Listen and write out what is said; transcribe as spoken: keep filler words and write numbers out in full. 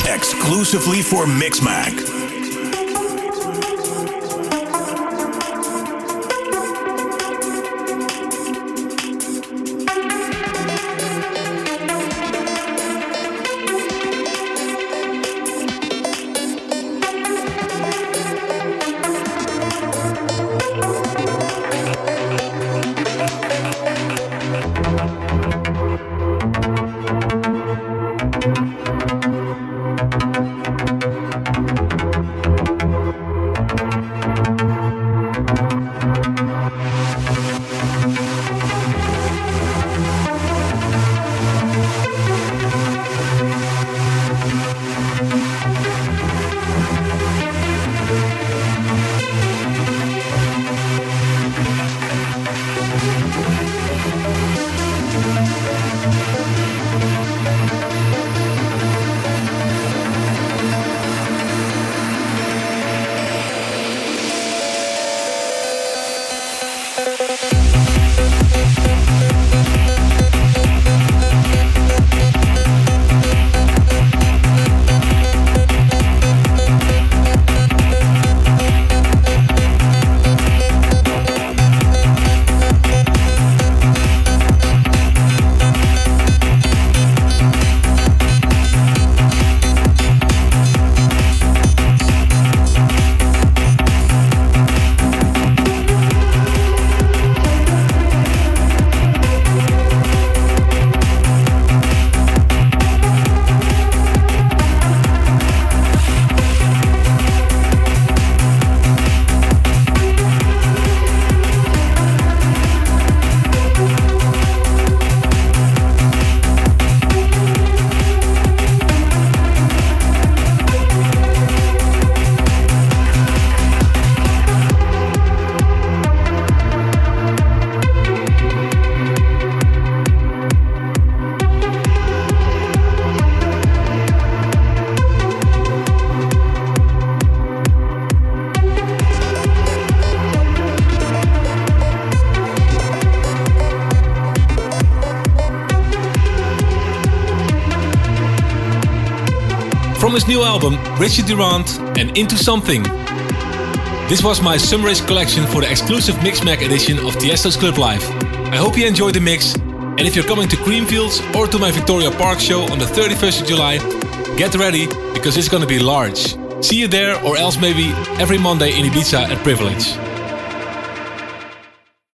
exclusively for Mixmag. From his new album, Richard Durand and Into Something. This was my Summerish collection for the exclusive Mixmag edition of Tiesto's Club Live. I hope you enjoyed the mix, and if you're coming to Creamfields or to my Victoria Park show on the thirty-first of July, get ready because it's gonna be large. See you there, or else maybe every Monday in Ibiza at Privilege.